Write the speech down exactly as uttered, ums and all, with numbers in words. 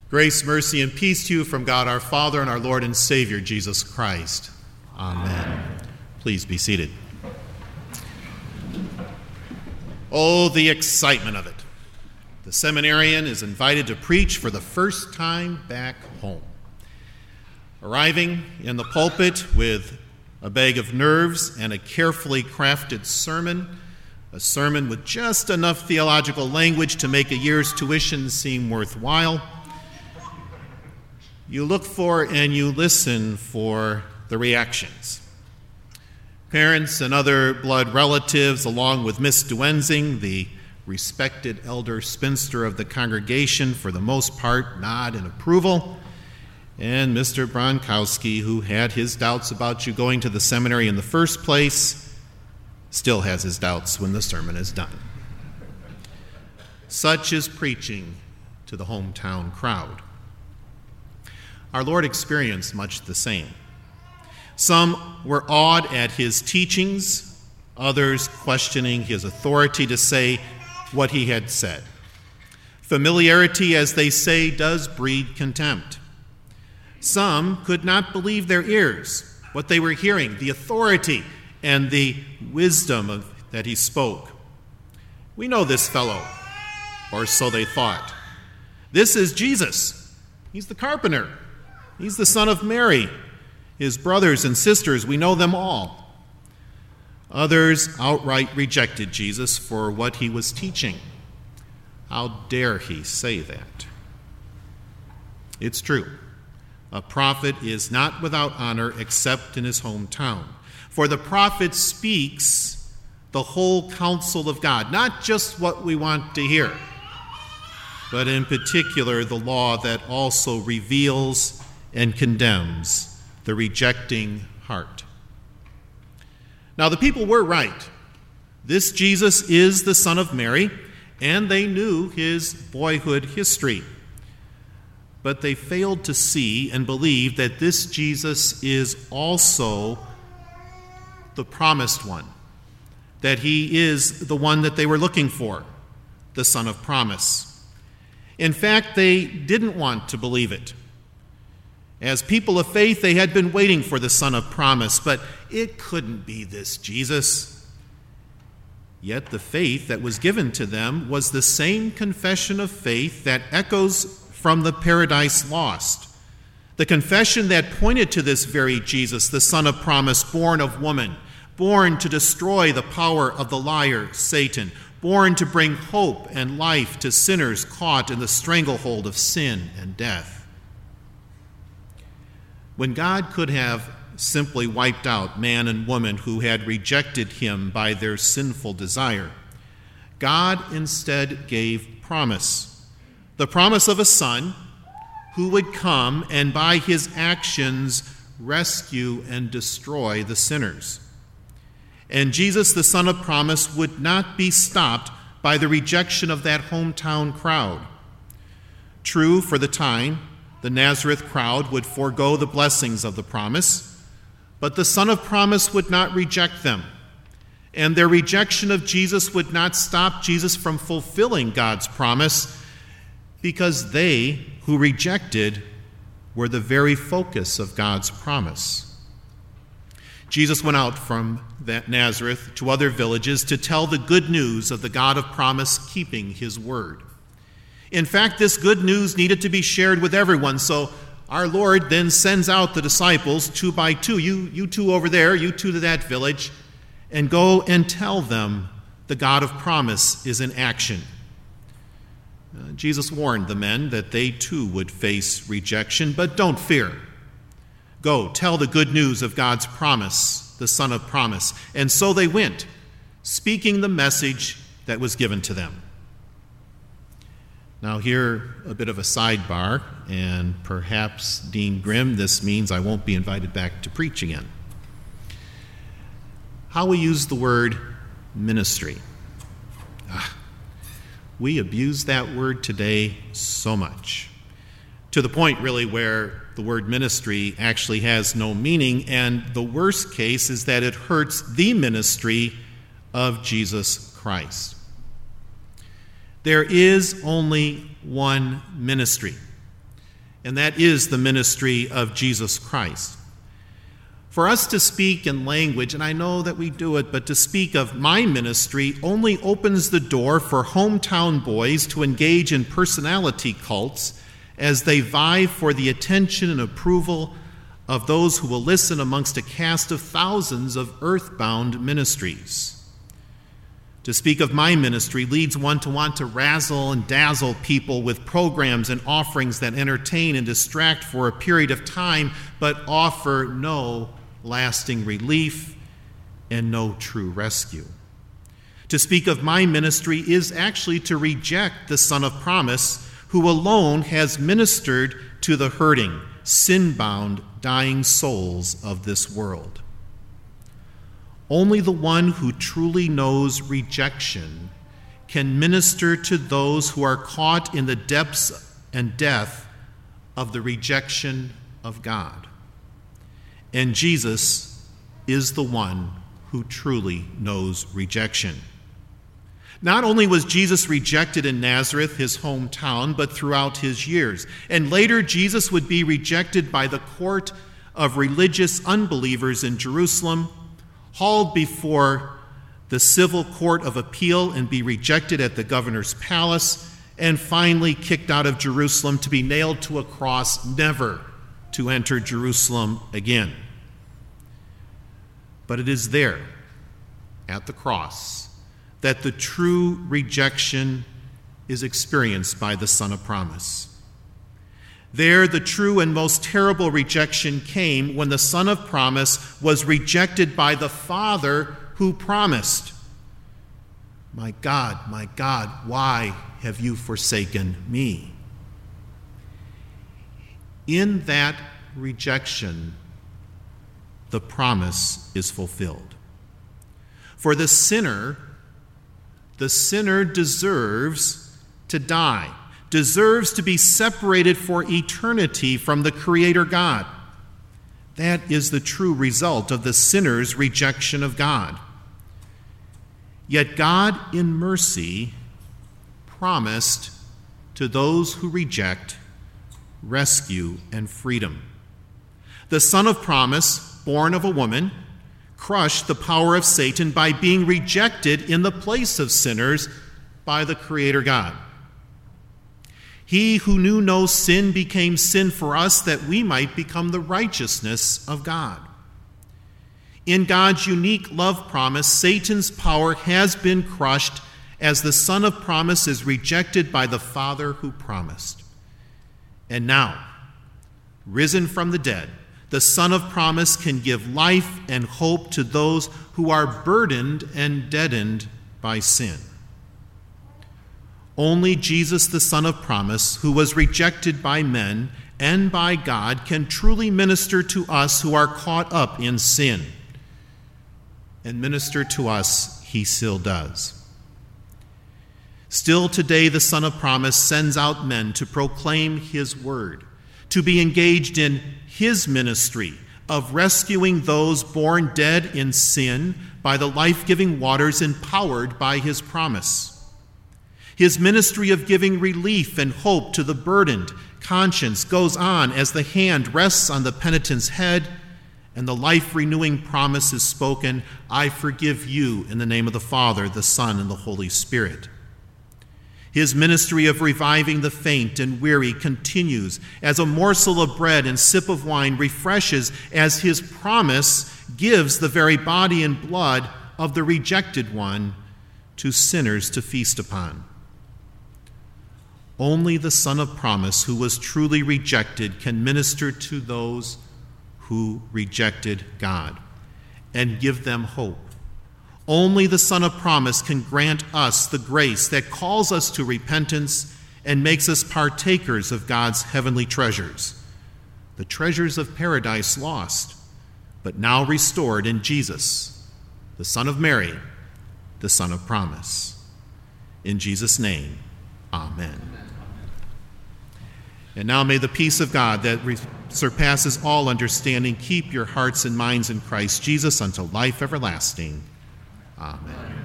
Grace, mercy, and peace to you from God our Father and our Lord and Savior, Jesus Christ. Amen. Please be seated. Oh, the excitement of it. The seminarian is invited to preach for the first time back home. Arriving in the pulpit with a bag of nerves and a carefully crafted sermon, a sermon with just enough theological language to make a year's tuition seem worthwhile, you look for and you listen for the reactions. Parents and other blood relatives, along with Miss Duensing, the respected elder spinster of the congregation, for the most part, nod in approval. And Mister Bronkowski, who had his doubts about you going to the seminary in the first place, still has his doubts when the sermon is done. Such is preaching to the hometown crowd. Our Lord experienced much the same. Some were awed at his teachings, others questioning his authority to say what he had said. Familiarity, as they say, does breed contempt. Some could not believe their ears, what they were hearing, the authority and the wisdom of, that he spoke. We know this fellow, or so they thought. This is Jesus. He's the carpenter. He's the son of Mary. His brothers and sisters, we know them all. Others outright rejected Jesus for what he was teaching. How dare he say that? It's true. A prophet is not without honor except in his hometown. For the prophet speaks the whole counsel of God, not just what we want to hear, but in particular the law that also reveals and condemns the rejecting heart. Now, the people were right. This Jesus is the son of Mary, and they knew his boyhood history. But they failed to see and believe that this Jesus is also the promised one, that he is the one that they were looking for, the son of promise. In fact, they didn't want to believe it. As people of faith, they had been waiting for the son of promise, but it couldn't be this Jesus. Yet the faith that was given to them was the same confession of faith that echoes from the Paradise Lost, the confession that pointed to this very Jesus, the son of promise, born of woman, born to destroy the power of the liar, Satan, born to bring hope and life to sinners caught in the stranglehold of sin and death. When God could have simply wiped out man and woman who had rejected him by their sinful desire, God instead gave promise, the promise of a son who would come and by his actions rescue and destroy the sinners. And Jesus, the son of promise, would not be stopped by the rejection of that hometown crowd. True, for the time, the Nazareth crowd would forego the blessings of the promise, but the son of promise would not reject them. And their rejection of Jesus would not stop Jesus from fulfilling God's promise, because they who rejected were the very focus of God's promise. Jesus went out from that Nazareth to other villages to tell the good news of the God of promise keeping his word. In fact, this good news needed to be shared with everyone, so our Lord then sends out the disciples two by two. You, you two over there, you two to that village, and go and tell them the God of promise is in action. Uh, Jesus warned the men that they too would face rejection, but don't fear. Go, tell the good news of God's promise, the Son of Promise. And so they went, speaking the message that was given to them. Now here, a bit of a sidebar, and perhaps Dean Grimm, this means I won't be invited back to preach again. How we use the word ministry. Ah, we abuse that word today so much, to the point really where the word ministry actually has no meaning, and the worst case is that it hurts the ministry of Jesus Christ. There is only one ministry. and that is the ministry of Jesus Christ. For us to speak in language, and I know that we do it, but to speak of my ministry only opens the door for hometown boys to engage in personality cults as they vie for the attention and approval of those who will listen amongst a cast of thousands of earthbound ministries. To speak of my ministry leads one to want to razzle and dazzle people with programs and offerings that entertain and distract for a period of time, but offer no lasting relief and no true rescue. To speak of my ministry is actually to reject the Son of Promise, who alone has ministered to the hurting, sin-bound, dying souls of this world. Only the one who truly knows rejection can minister to those who are caught in the depths and death of the rejection of God. And Jesus is the one who truly knows rejection. Not only was Jesus rejected in Nazareth, his hometown, but throughout his years. And later, Jesus would be rejected by the court of religious unbelievers in Jerusalem, hauled before the civil court of appeal and be rejected at the governor's palace, and finally kicked out of Jerusalem to be nailed to a cross, never to enter Jerusalem again. But it is there, at the cross, that the true rejection is experienced by the Son of Promise. There, the true and most terrible rejection came when the Son of Promise was rejected by the Father who promised, "My God, my God, why have you forsaken me?" In that rejection, the promise is fulfilled. For the sinner, the sinner deserves to die, deserves to be separated for eternity from the Creator God. That is the true result of the sinner's rejection of God. Yet God, in mercy, promised to those who reject rescue and freedom. The Son of Promise, born of a woman, crushed the power of Satan by being rejected in the place of sinners by the Creator God. He who knew no sin became sin for us that we might become the righteousness of God. In God's unique love promise, Satan's power has been crushed as the Son of Promise is rejected by the Father who promised. And now, risen from the dead, the Son of Promise can give life and hope to those who are burdened and deadened by sin. Only Jesus, the Son of Promise, who was rejected by men and by God, can truly minister to us who are caught up in sin. And minister to us he still does. Still today, the Son of Promise sends out men to proclaim his word, to be engaged in his ministry of rescuing those born dead in sin by the life-giving waters empowered by his promise. His ministry of giving relief and hope to the burdened conscience goes on as the hand rests on the penitent's head and the life-renewing promise is spoken, "I forgive you in the name of the Father, the Son, and the Holy Spirit." His ministry of reviving the faint and weary continues as a morsel of bread and sip of wine refreshes as his promise gives the very body and blood of the rejected one to sinners to feast upon. Only the Son of Promise, who was truly rejected, can minister to those who rejected God and give them hope. Only the Son of Promise can grant us the grace that calls us to repentance and makes us partakers of God's heavenly treasures, the treasures of paradise lost, but now restored in Jesus, the Son of Mary, the Son of Promise. In Jesus' name, amen. And now may the peace of God that re- surpasses all understanding keep your hearts and minds in Christ Jesus unto life everlasting. Amen.